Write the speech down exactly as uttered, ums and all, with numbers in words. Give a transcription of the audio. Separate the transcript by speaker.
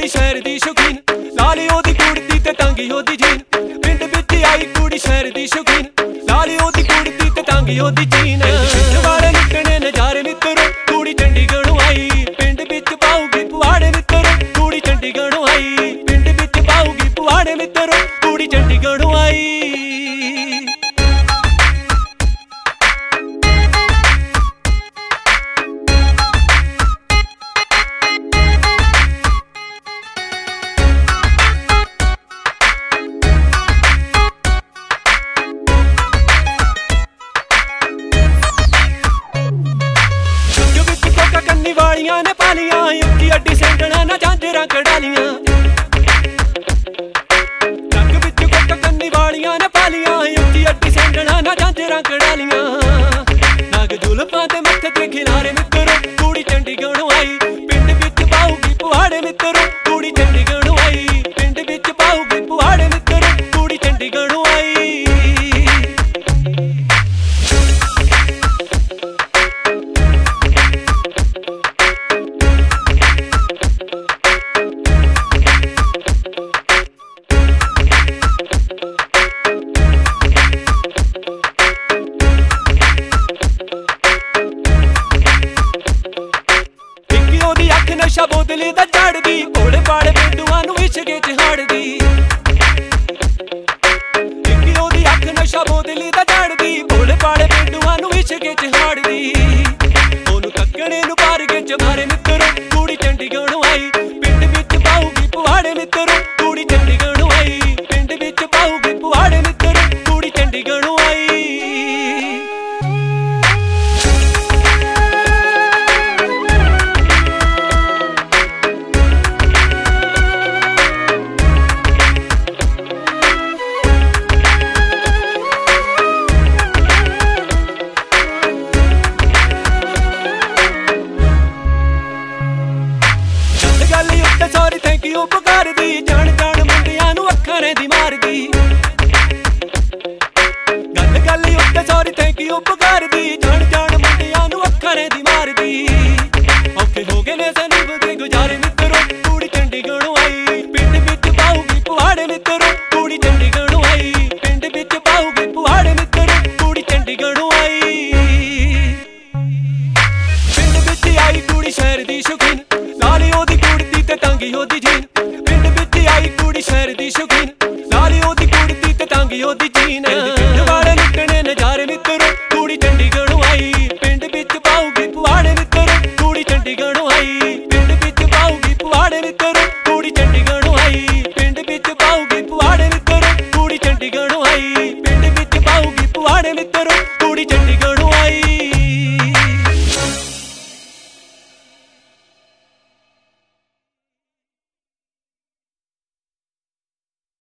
Speaker 1: कुड़ी शहर दी शौकीन, लाली ओदी कुड़ती ते टांगी ओदी जीन। पिंड विच आई कुड़ी शहर दी शौकीन, लाली ओदी कुड़ती ते टांगी ओदी जीन। पिंड वाले लुटने नजारे मित्रो, कुड़ी चंडीगढ़ों आई। पिंड विच पाऊगी पुआड़े मित्रो, कुड़ी चंडीगढ़ों आई। पिंड विच पाऊगी पुआड़े मित्रो, कुड़ी चंडीगढ़ों आई। वालियां ने पालियां उच्ची अड्डी सेंडना ना झांजरा कड़ालियां। रंग विच कोका कन्नी वालियां ने पालियां उच्ची अड्डी सेंडना ना झांजरा कड़ालियां। नाग जुल्फां ते मत्थे ते खिलारे मित्रो, कुड़ी चंडीगढ़ों आई। पिंड विच पाऊगी पुआड़े मित्रो, कुड़ी चंडीगढ़ों आई। पिंड विच पाऊगी पुआड़े मित्रो, कुड़ी चंडीगढ़ों आई। नशा बोतले दा झाड़दी, भोले भाले पिंडुआं नूं इश्के च हाड़दी। इक्की ओदी अख नशा बोतले दा झाड़दी, भोले भाले पिंडुआं नूं इश्के च हाड़दी। ओनू तक्कणे नूं पारगे च मारे मित्रो, कुड़ी चंडीगढ़ों आई। पिंड विच पाऊगी पुआड़े मित्रो, कुड़ी चंडीगढ़ों आई। पिंड विच पाऊगी पुआड़े मित्रो, कुड़ी चंडीगढ़ों आई। सॉरी थैंक यू पुकार दी, जान जान मुंडियां नूं अखां रहिंदी मारदी। गल गल उत्ते सॉरी थैंक यू पुकार दी, जान जान मुंडियां नूं अखां रहिंदी मारदी। औखे हो गए ने सनीब दे गुजारे मित्रो, कुड़ी चंडीगढ़ों आई। पिंड विच पाऊगी पुआड़े मित्रो, कुड़ी चंडीगढ़ों आई। पिंड विच पाऊगी पुआड़े मित्रो, कुड़ी चंडीगढ़ों आई। पिंड विच आई कुड़ी शहर दी शौकीन, लाली ओदी कुड़ती ते टांगी ओदी जीन। पिंड विच आई कुड़ी शहर दी शौकीन, लाली ओदी कुड़ती ते टांगी ओदी जीन। पिंड वाले लुटने नजारे मित्रो, कुड़ी चंडीगढ़ों आई। पिंड विच पाऊगी पुआड़े मित्रो, कुड़ी चंडीगढ़ों आई। पिंड विच पाऊगी पुआड़े मित्रो, कुड़ी चंडीगढ़ों आई। पिंड विच पाऊगी पुआड़े मित्रो, कुड़ी चंडीगढ़ों आई। पिंड विच पाऊगी पुआड़े मित्रो, कुड़ी चंडीगढ़